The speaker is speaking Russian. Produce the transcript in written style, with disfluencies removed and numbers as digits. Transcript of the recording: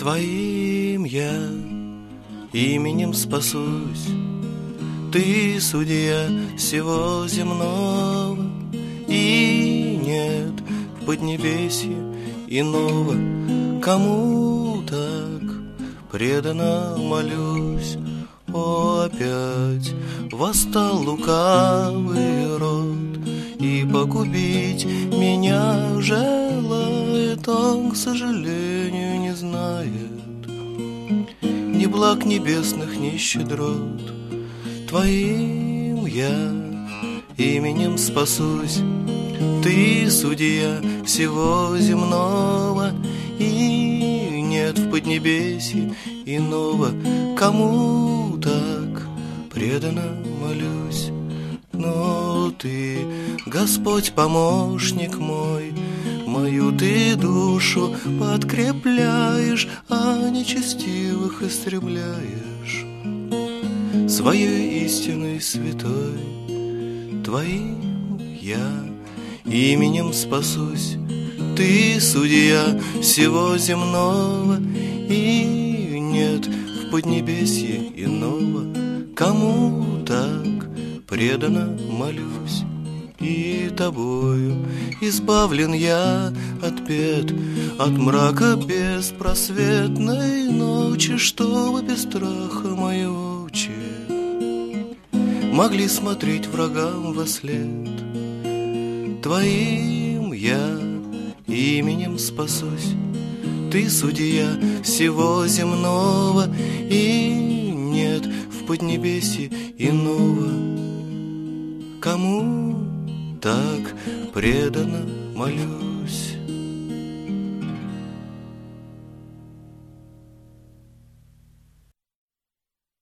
Твоим я именем спасусь. Ты судья всего земного, и нет в поднебесье иного, кому так преданно молюсь. О, опять восстал лукавый род, и погубить меня желает. Он, к сожалению, не знает ни благ небесных, ни щедрот. Твоим я именем спасусь. Ты судья всего земного, и нет в поднебесье иного, кому так преданно молюсь. Но ты, Господь, помощник мой, мою ты душу подкрепляешь, а нечестивых истребляешь своей истиной святой. Твоим я именем спасусь. Ты судья всего земного, и нет в поднебесье иного, кому так преданно молюсь. И тобою избавлен я от бед, от мрака беспросветной ночи, чтобы без страха мои очи могли смотреть врагам вослед. Твоим я именем спасусь. Ты судья всего земного, и нет в поднебесье иного, кому так преданно молюсь.